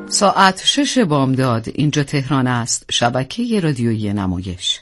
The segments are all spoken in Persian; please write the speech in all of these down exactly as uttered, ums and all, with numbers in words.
ساعت شش بامداد اینجا تهران است. شبکه رادیویی نمایش.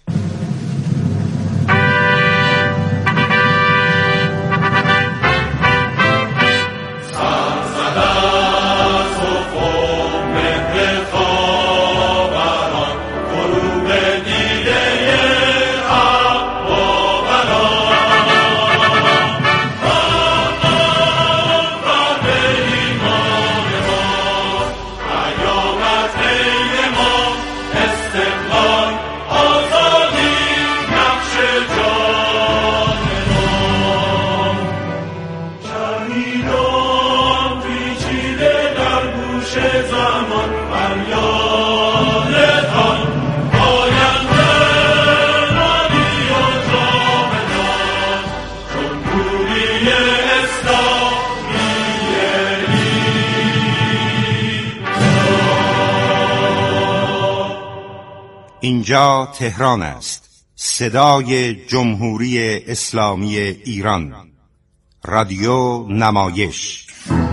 اینجا تهران است، صدای جمهوری اسلامی ایران، رادیو نمایش.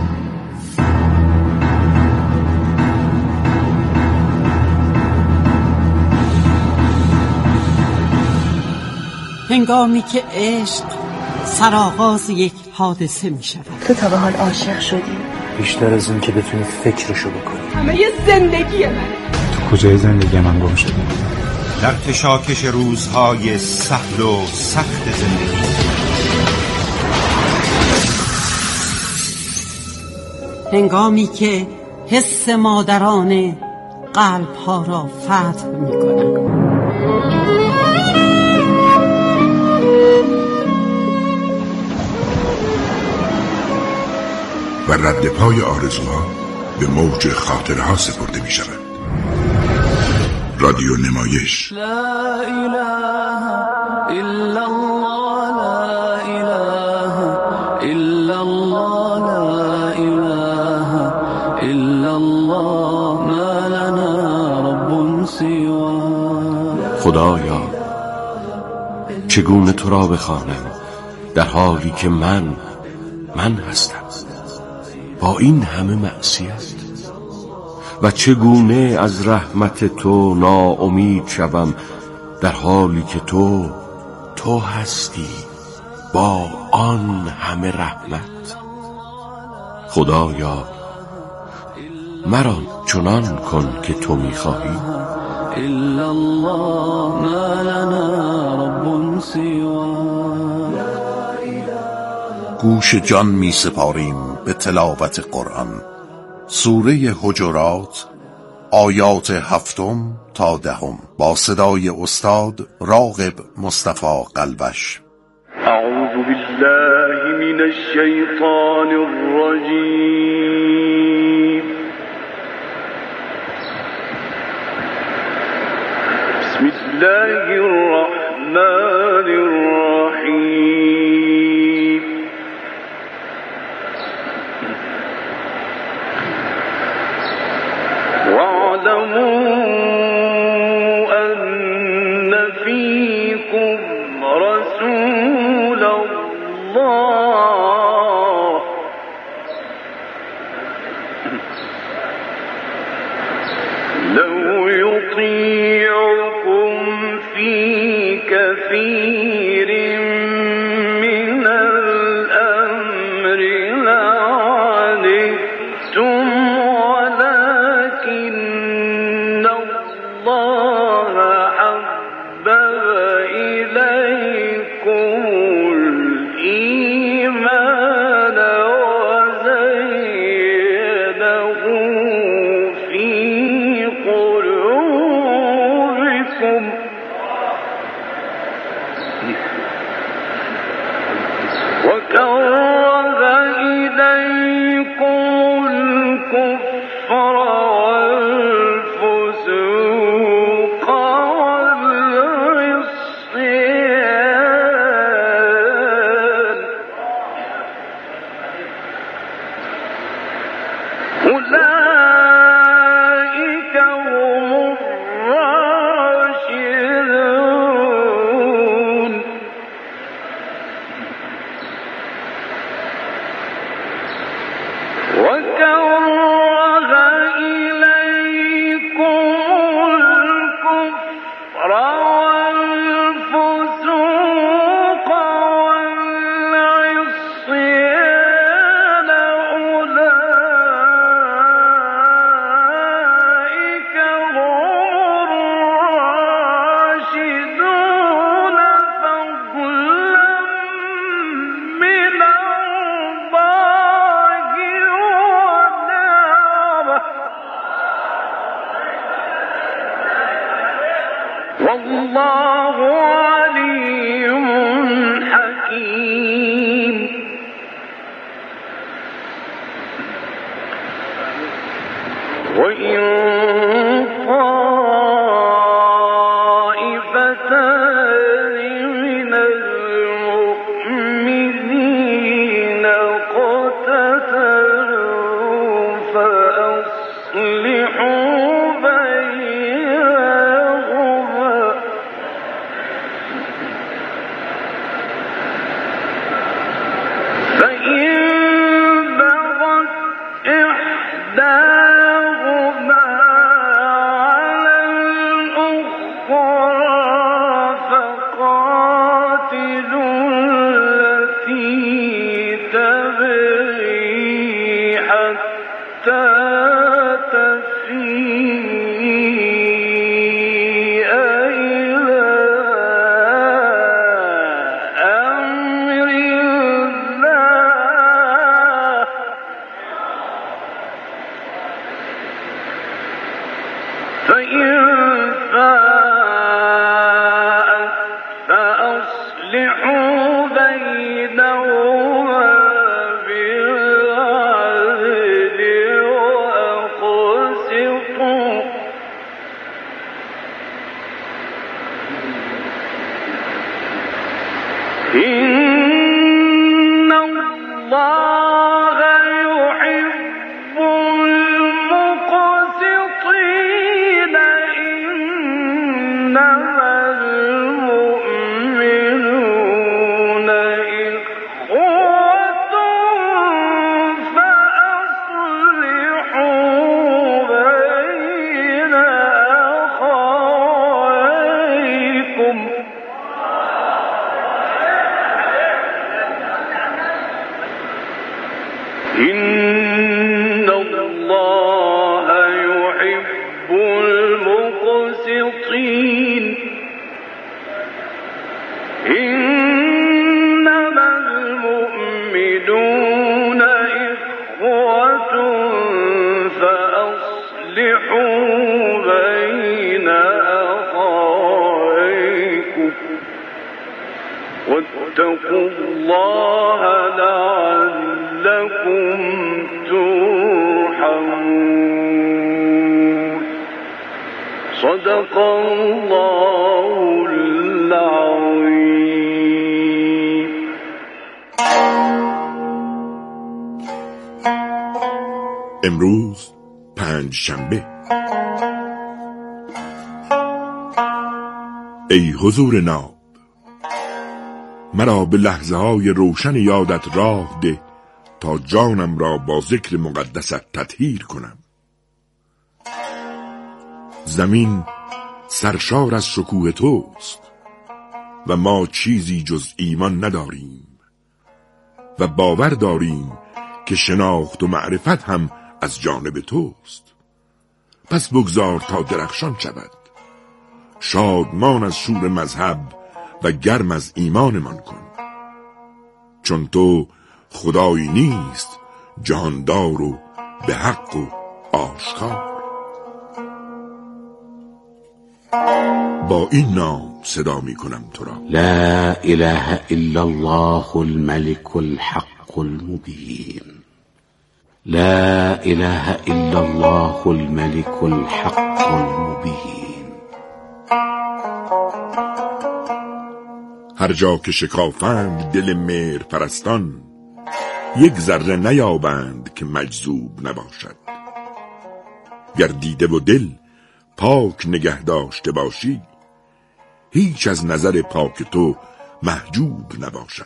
هنگامی که عشق سرآغاز یک حادثه می شود. تو تا به حال عاشق شدی؟ بیشتر از این که بتونی فکرشو بکنی. همه یه زندگیه من. تو کجای زندگی من گم شدی؟ در کشاکش روزهای سهل و سخت زندگی. هنگامی که حس مادرانه قلب‌ها را فتح می‌کنند. و رد پای آرزوها به موج خاطرها سپرده می شود. رادیو نمایش. لا اله الا الله، لا اله الا الله، لا اله الا الله، ما لنا رب سواه. خدایا چگونه تو را بخوانم در حالی که من من هستم با این همه معصیت، و چگونه از رحمت تو ناامید شوم در حالی که تو تو هستی با آن همه رحمت. خدایا مرا چنان کن که تو می‌خواهی. الا الله ما لنا رب سواه. گوش جان می سپاریم به تلاوت قرآن. سوره حجرات آیات هفتم تا دهم با صدای استاد راغب مصطفی قلبش. اعوذ بالله من الشیطان الرجیم. بسم الله الرحمن الرحیم. واعلموا أن فيكم رسول الله لو يطيعكم في كثير من الأمر لعنتم ولكن الله حبب إليكم الإيمان وزينه في قلوبكم والله عليم حكيم وإن طائفتان من المؤمنين اقتتلوا فأصلحوا بينهما فإن بغت إحداهما على الأخرى فقاتلوا التي تبغي حتى تفيء إلى أمر الله فإن فاءت فأصلحوا بينهما بالعدل وأقسطوا إن الله يحب المقسطين إنما المؤمنون إخوة فأصلحوا بين أخويكم إن الله يحب المقسطين إنما المؤمنون إخوة فأصلحوا بين أخويكم واتقوا الله لعلكم ترحمون صدق الله العظيم. امروز پنج شنبه. ای حضور ناب، مرا به لحظه های روشن یادت راه ده تا جانم را با ذکر مقدست تطهیر کنم. زمین سرشار از شکوه توست و ما چیزی جز ایمان نداریم و باور داریم که شناخت و معرفت هم از جانب توست. پس بگذار تا درخشان شود، شادمان از شور مذهب و گرم از ایمانمان کن، چون تو خدایی نیست جهاندار و به حق و آشکار. با این نام صدا می کنم تو را: لا اله الا الله الملك الحق المبين. لا اله الا الله الملك الحق المبين. هر جا که شکافند دل مهر پرستان، یک ذره نیابند که مجذوب نباشد. گر دیده و دل پاک نگه داشته باشی، هیچ از نظر پاک تو محجوب نباشد.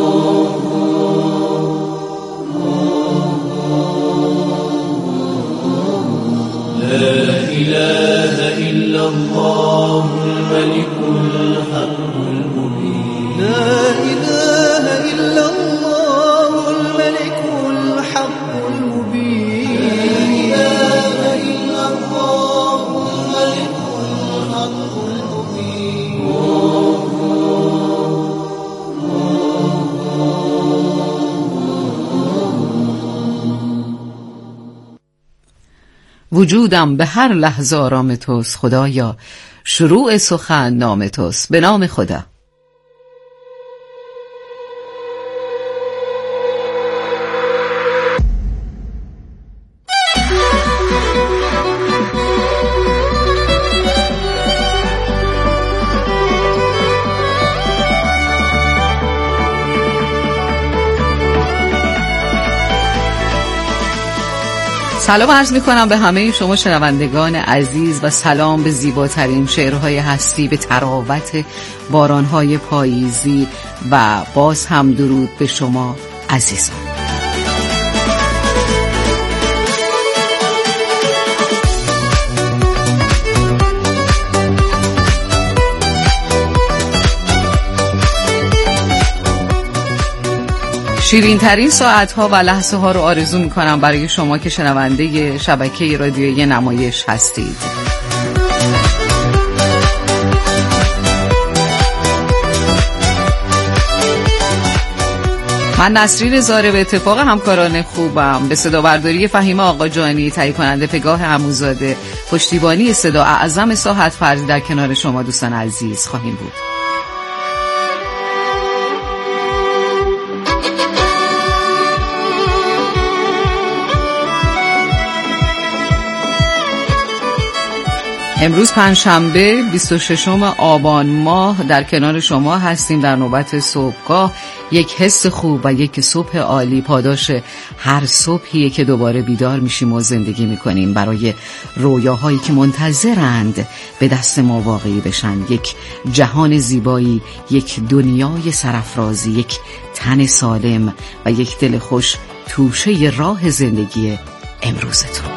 لا إله إلا الله الملك الحق المبين. لا إله إلا الله الملك الحق المبين. لا إله إلا الله الملك الحق المبين. وجودم به هر لحظه آرام توست خدایا، شروع سخن نام توست. به نام خدا. سلام عرض می کنم به همه شما شنوندگان عزیز و سلام به زیباترین شعرهای هستی، به تراوت بارانهای پاییزی و باز هم درود به شما عزیزان. شیرین ترین ساعت ها و لحظه ها رو آرزو می کنم برای شما که شنونده شبکه رادیویی نمایش هستید. من نسرین زاره به اتفاق همکاران خوبم، به صدا برداری فهیم آقا جانی، تهیه کننده پگاه عموزاده، پشتیبانی صدا اعظم ساحت فرزی در کنار شما دوستان عزیز خواهیم بود. امروز پنجشنبه بیست و ششم آبان ماه در کنار شما هستیم در نوبت صبحگاه. یک حس خوب و یک صبح عالی پاداش هر صبحیه که دوباره بیدار میشیم و زندگی میکنیم برای رویاهایی که منتظرند به دست ما واقعی بشن. یک جهان زیبایی، یک دنیای سرافرازی، یک تن سالم و یک دل خوش توشه راه زندگی امروزتون.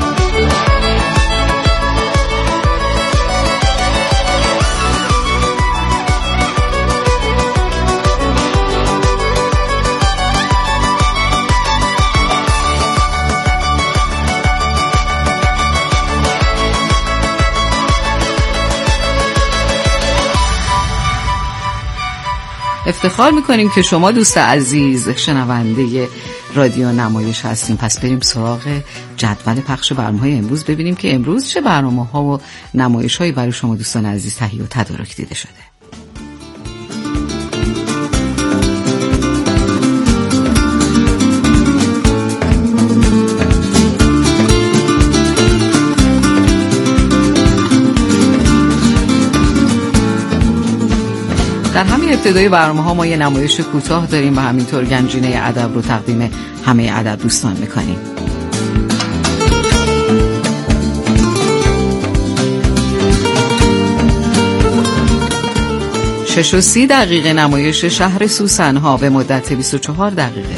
افتخار میکنیم که شما دوست عزیز شنونده رادیو نمایش هستیم. پس بریم سراغ جدول پخش برنامه‌های امروز، ببینیم که امروز چه برنامه‌ها و نمایش‌هایی برای شما دوستان عزیز تهیه و تدارک دیده شده. در همین ابتدای برنامه‌ها ما یه نمایش کوتاه داریم و همینطور گنجینه ادب رو تقدیم همه ادب دوستان می‌کنیم. شش و سی دقیقه نمایش شهر سوسن‌ها به مدت بیست و چهار دقیقه.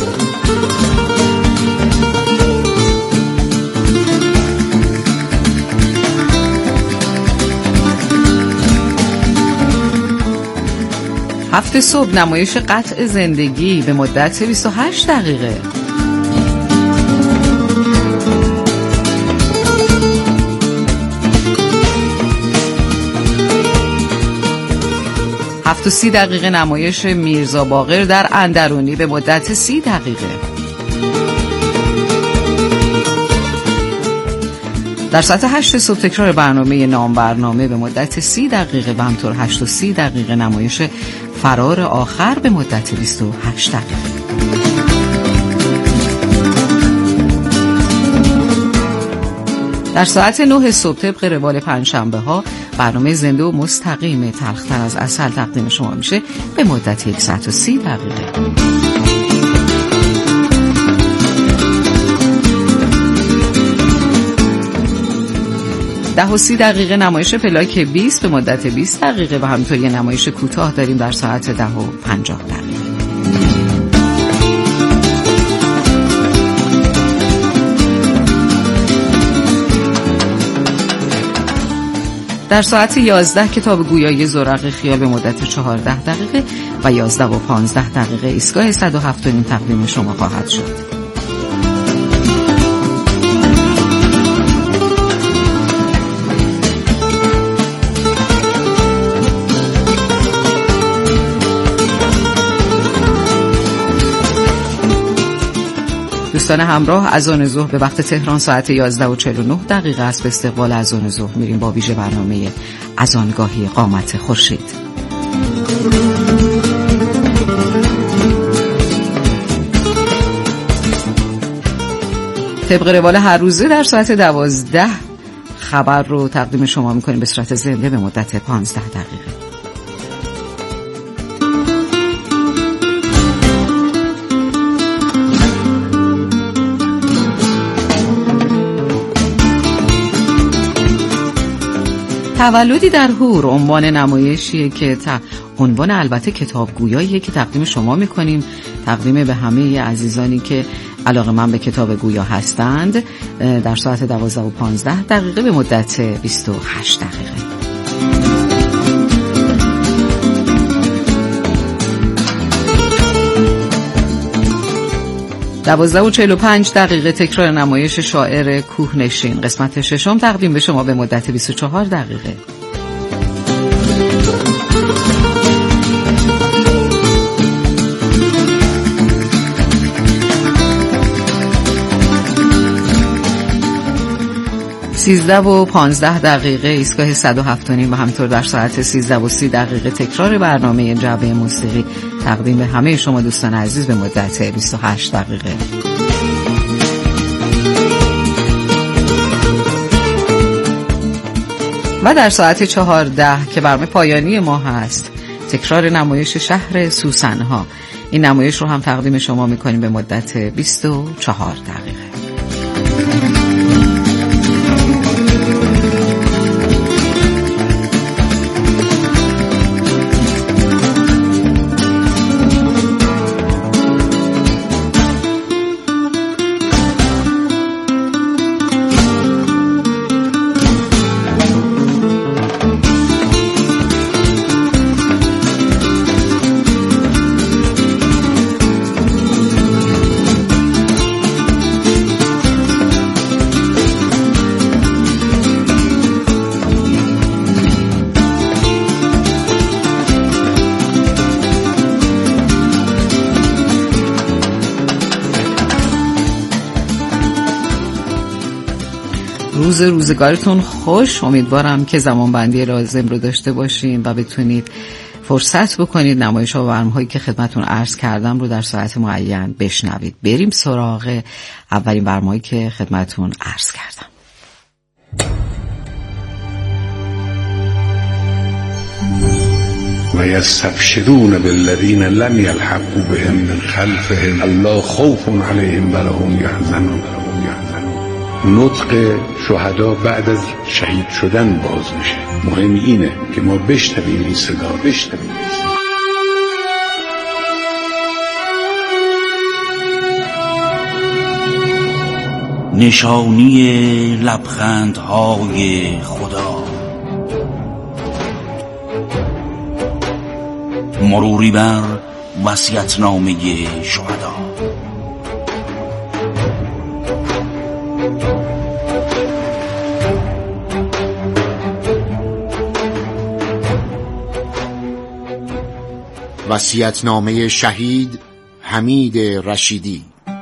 هفت صبح نمایش قطع زندگی به مدت بیست و هشت دقیقه. هفت و سی دقیقه نمایش میرزا باقر در اندرونی به مدت سی دقیقه. در ساعت هشت صبح تکرار برنامه نام برنامه به مدت سی دقیقه و همطور هشت و سی دقیقه نمایش فرار آخر به مدت بیست و هشت دقیقه. در ساعت نه صبح طبق روال پنجشنبه ها برنامه زنده و مستقیم تلختر از عسل تقدیم شما میشه به مدت صد و سی دقیقه. ده و سی دقیقه نمایش پلاک بیست به مدت بیست دقیقه و همینطور یه نمایش کوتاه داریم در ساعت ده و پنجاه دقیقه. در ساعت یازده کتاب گویای زرق خیال به مدت چهارده دقیقه و یازده و پانزده دقیقه ایستگاه صد و هفت و نیم تقدیم شما خواهد شد. دوستان همراه، اذان ظهر به وقت تهران ساعت یازده و چهل و نه دقیقه است. به استقبال اذان ظهر میریم با ویژه برنامه اذانگاهی قامت خورشید. طبق روال هر روزه در ساعت دوازده خبر رو تقدیم شما میکنیم به صورت زنده به مدت پانزده دقیقه. تولدی در هور عنوان نمایشیه که تا عنوان البته کتابگویاییه که تقدیم شما میکنیم، تقدیم به همه عزیزانی که علاقه‌مند به کتاب گویا هستند، در ساعت دوازده و پانزده دقیقه به مدت بیست و هشت دقیقه. دوازده و چهل و پنج دقیقه تکرار نمایش شاعر کوهنشین قسمت ششم تقدیم به شما به مدت بیست و چهار دقیقه. سیزده و پانزده دقیقه ایستگاه صد و هفت و نیم و همطور در ساعت سیزده و سی دقیقه تکرار برنامه جعبه موسیقی تقدیم به همه شما دوستان عزیز به مدت بیست و هشت دقیقه. و در ساعت چهارده که برنامه پایانی ما هست، تکرار نمایش شهر سوسنها. این نمایش رو هم تقدیم شما میکنیم به مدت بیست و چهار دقیقه. روز روزگارتون خوش. امیدوارم که زمانبندی لازم رو داشته باشین و بتونید فرصت بکنید نمایش ها و برنامه‌هایی که خدمتتون عرض کردم رو در ساعت معین بشنوید. بریم سراغ اولین برنامه‌ای که خدمتتون عرض کردم. و یستبشرون بالذین لم یلحقوا بهم من خلفهم الا خوف علیهم ولا هم یحزنون. نطق شهدا بعد از شهید شدن باز میشه. مهم اینه که ما بشنویم این صدا، بشنویم این صدا. نشانی لبخندهای خدا، مروری بر وصیت‌نامه شهدا. وصیت‌نامه شهید حمید رشیدی.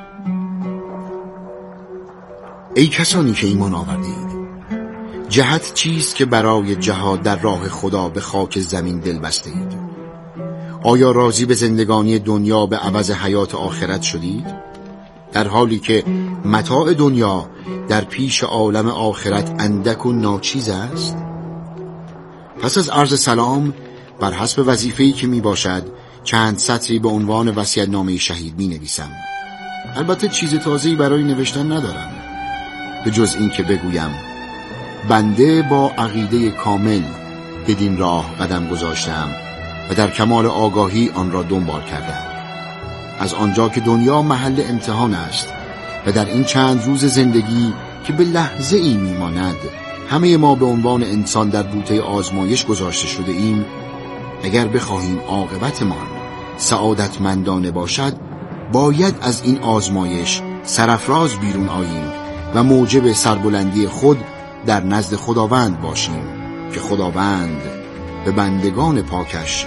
ای کسانی که ایمان آوردید، جهت چیست که برای جهاد در راه خدا به خاک زمین دل بسته اید؟ آیا راضی به زندگانی دنیا به عوض حیات آخرت شدید؟ در حالی که متاع دنیا در پیش عالم آخرت اندک و ناچیز است؟ پس از عرض سلام بر حسب وظیفه‌ای که می باشد چند سطری به عنوان وصیت‌نامه شهید می نویسم. البته چیز تازه‌ای برای نوشتن ندارم، به جز این که بگویم بنده با عقیده کامل بدین راه قدم گذاشتم و در کمال آگاهی آن را دنبال کردم. از آنجا که دنیا محل امتحان است و در این چند روز زندگی که به لحظه ای می ماند، همه ما به عنوان انسان در بوته آزمایش گذاشته شده ایم. اگر بخواهیم عاقبتمان سعادتمندانه باشد، باید از این آزمایش سرافراز بیرون آییم و موجب سربلندی خود در نزد خداوند باشیم که خداوند به بندگان پاکش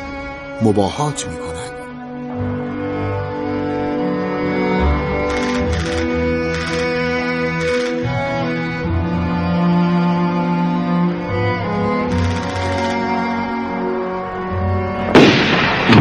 مباهات می کند.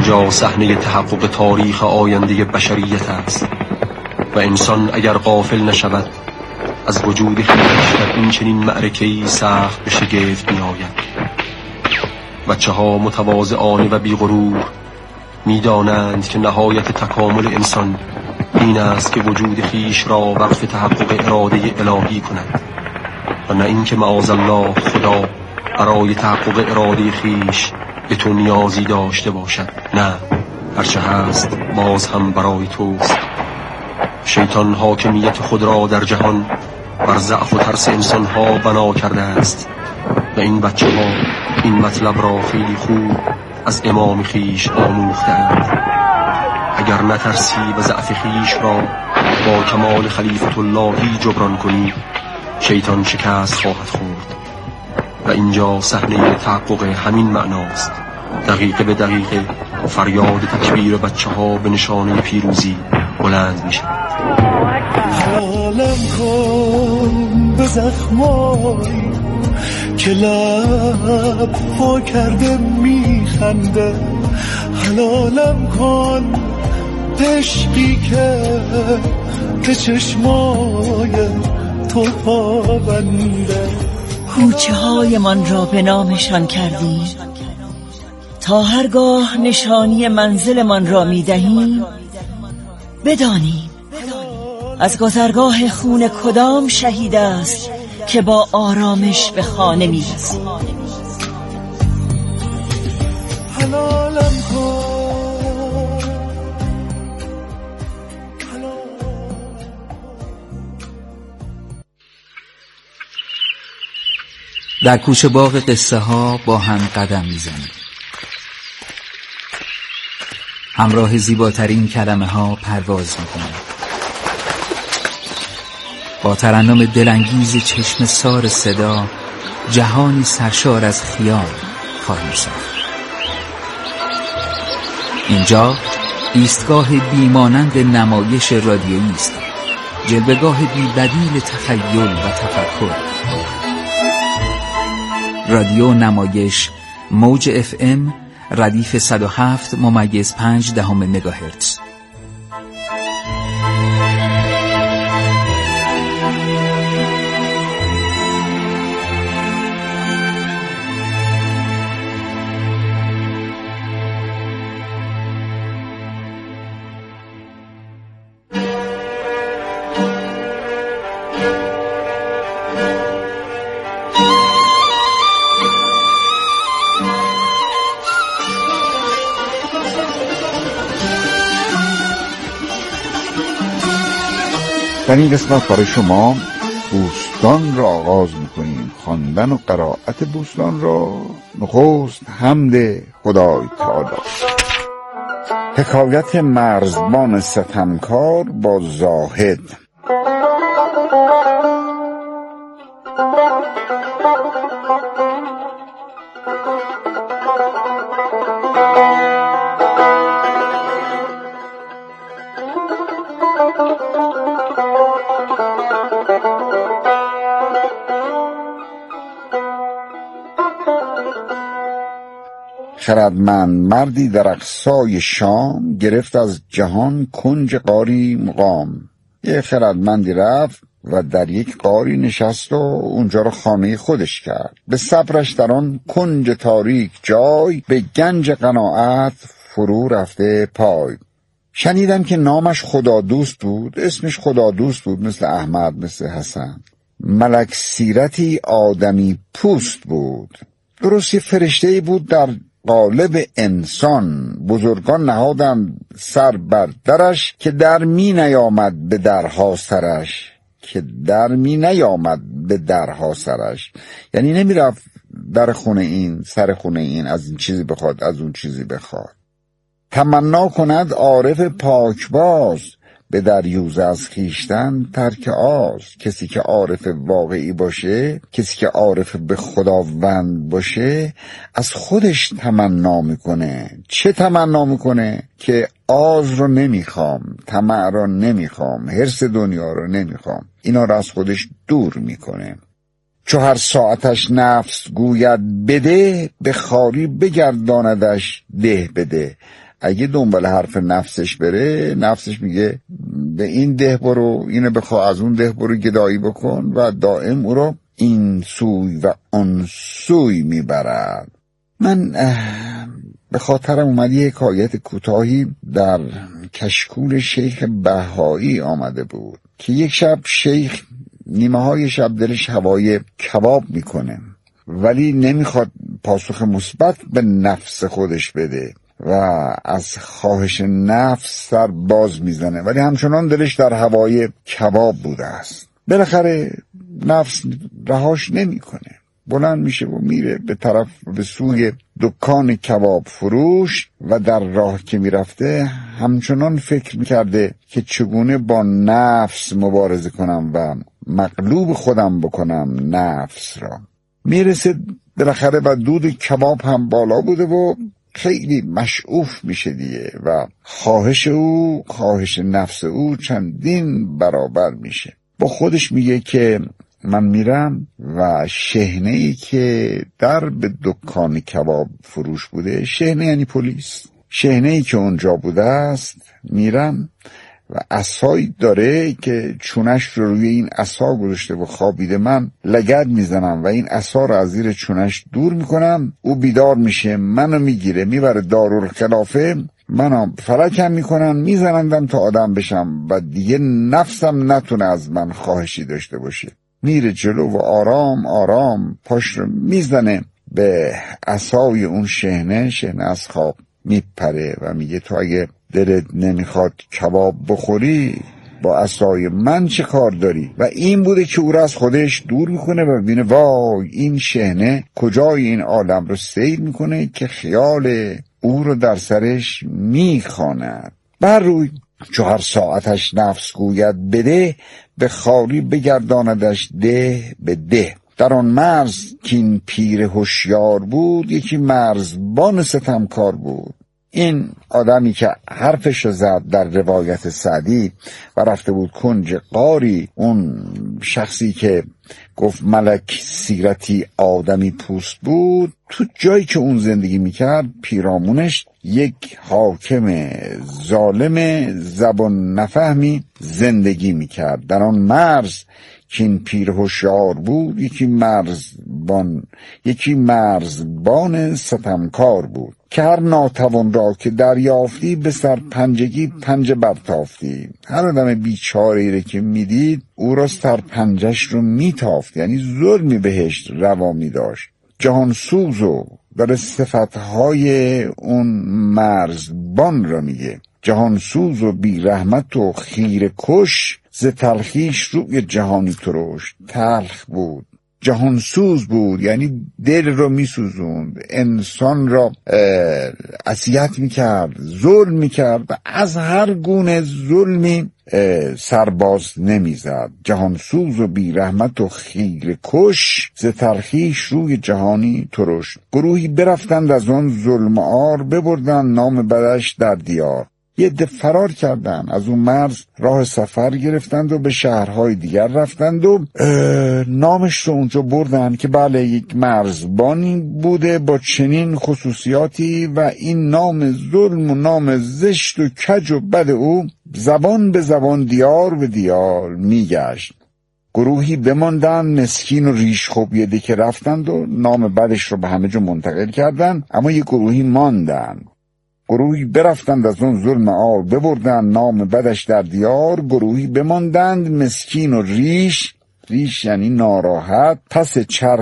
اینجا صحنه تحقق تاریخ آینده بشریت است و انسان اگر غافل نشود از وجود خویش در این چنین معرکه‌ای سخت به شگفت می‌آید. بچه ها متواضعانه و بی‌غرور می‌دانند که نهایت تکامل انسان این است که وجود خویش را وقف تحقق اراده الهی کند و نه اینکه معاذالله خدا برای تحقق اراده خویش به تو نیازی داشته باشد. نه، هرچه هست باز هم برای توست. شیطان حاکمیت خود را در جهان بر ضعف و ترس انسانها بنا کرده است و این بچه ها این مطلب را خیلی خوب از امام خیش آموختند. اگر نترسی و ضعف خیش را با کمال خلیفت اللهی جبران کنی شیطان شکست خواهد خورد و اینجا صحنه تحقق همین معناست. دقیقه به دقیقه فریاد تکبیر بچه ها به نشانه پیروزی بلند می شود. حالم کن به زخمایی که لب پا کرده می خنده، حلالم کن عشقی که به چشمای تو پابنده. کوچه های من را به نامشان کردیم تا هرگاه نشانی منزل من را می دهیم بدانیم از گذرگاه خون کدام شهید است که با آرامش به خانه می رسیم. حلالم کن. در کوچه باغ قصه ها با هم قدم میزنیم. همراه زیباترین کلمه ها پرواز میکنیم. با ترنم دلانگیز چشم سار صدا جهانی سرشار از خیال خواهیم ساخت. اینجا ایستگاه بیمانند نمایش رادیویی است، جلوه‌گاه بی‌بدیل تخیل و تفکر. رادیو نمایش موج اف ام ردیف صد و هفت ممیز پنج دهم مگاهرتز. در این قسمت برای شما بوستان را آغاز میکنیم. خواندن و قرائت بوستان را نخست حمد خدای تعالی. حکایت مرزبان ستمکار با زاهد. خردمند مردی در اقصای شام گرفت از جهان کنج غاری مقام. یه خردمندی رفت و در یک غاری نشست و اونجا رو خانه خودش کرد. به صبرش در آن کنج تاریک جای به گنج قناعت فرو رفته پای. شنیدم که نامش خدا دوست بود، اسمش خدا دوست بود، مثل احمد، مثل حسن. ملک سیرتی آدمی پوست بود، درست یه فرشته‌ای بود در قالب انسان. بزرگان نهادند سر بر درش که در می نیامد به درها سرش که در می نیامد به درها سرش یعنی نمی رفت در خونه این سر خونه این از این چیزی بخواد از اون چیزی بخواد. تمنا کند عارف پاکباز به دریوزه از خیشتن ترک آز. کسی که عارف واقعی باشه، کسی که عارف به خداوند باشه، از خودش تمنا میکنه. چه تمنا میکنه؟ که آز رو نمیخوام، طمع رو نمیخوام، حرص دنیا رو نمیخوام. اینا رو از خودش دور میکنه. چو هر ساعتش نفس گوید بده، به خاری بگرداندش ده بده. اگه دنبال حرف نفسش بره، نفسش میگه به این ده برو، اینو بخوا، از اون ده برو گدایی بکن و دائم او رو این سوی و آن سوی میبرد. من به خاطرم اومد یه حکایت کوتاهی در کشکول شیخ بهایی آمده بود که یک شب شیخ نیمه های شب دلش هوای کباب میکنه، ولی نمیخواد پاسخ مثبت به نفس خودش بده و از خواهش نفس سر باز میزنه، ولی همچنان دلش در هوای کباب بوده است. بالاخره نفس رهاش نمیکنه، بلند میشه و میره به طرف به سوی دکان کباب فروش و در راه که میرفته همچنان فکر میکرده که چگونه با نفس مبارزه کنم و مغلوب خودم بکنم نفس را. میرسه بالاخره و دود کباب هم بالا بوده و خیلی مشعوف میشه دیگه و خواهش او خواهش نفس او چندین برابر میشه. با خودش میگه که من میرم و شحنه‌ای که در به دکان کباب فروش بوده، شحنه یعنی پلیس، شحنه‌ای که اونجا بوده است، میرم و عصایی داره که چونش رو روی این عصا گذاشته و خوابیده، من لگد میزنم و این عصا رو از زیر چونش دور میکنم، او بیدار میشه، منو میگیره میبره دارالخلافه، منو فلکم میکنن میزنندم تا آدم بشم و دیگه نفسم نتونه از من خواهشی داشته باشه. میره جلو و آرام آرام پاش رو میزنه به عصای اون شحنه، شحنه از خواب میپره و میگه تو اگه دلت نمیخواد کباب بخوری با عصای من چه کار داری؟ و این بوده که او را از خودش دور میکنه و ببینه وای این شحنه کجای این عالم رو سیر میکنه که خیال او رو در سرش میخواند. بر روی چو هر ساعتش نفس گوید بده، به خاری بگرداندش ده به ده. در آن مرز که این پیر هوشیار بود، یکی مرزبان ستمکار بود. این آدمی که حرفش رو زد در روایت سعدی و رفته بود کنج غاری، اون شخصی که گفت ملک سیرتی آدمی پوست بود، تو جایی که اون زندگی میکرد پیرامونش یک حاکم ظالم زبان نفهمی زندگی میکرد. در آن مرز که این پیر هوشیار بود، یکی مرزبان یکی مرزبان ستمکار بود که هر ناتوان را که دریافتی به سر پنجگی پنجه برتافتی. هر آدم بیچاره‌ای را که میدید او را سر پنجش رو میتافت، یعنی ظلمی بهش روا میداشت. جهان سوزو در صفتهای اون مرزبان را میگه، جهان سوز و بی رحمت و خیره کش، ز تلخیش روی جهانی ترش. تلخ بود، جهان سوز بود، یعنی دل رو میسوزوند، انسان را اذیت میکرد، ظلم میکرد و از هر گونه ظلمی سرباز نمیزد. جهان سوز و بی رحمت و خیره کش، ز تلخیش روی جهانی ترش. گروهی برفتند از آن ظلم آر، ببردند نام بدش در دیار. یه عده فرار کردن از اون مرز، راه سفر گرفتند و به شهرهای دیگر رفتند و نامش رو اونجا بردن که بله یک مرزبانی بوده با چنین خصوصیاتی و این نام ظلم و نام زشت و کج و بد او زبان به زبان دیار به دیار میگشت. گروهی بماندن مسکین و ریش خوبیده که رفتند و نام بدش رو به همه جا منتقل کردن، اما یه گروهی ماندن. گروهی برفتند از اون ظلم آر، ببردن نام بدش در دیار. گروهی بماندند مسکین و ریش، ریش یعنی ناراحت، پس چرخ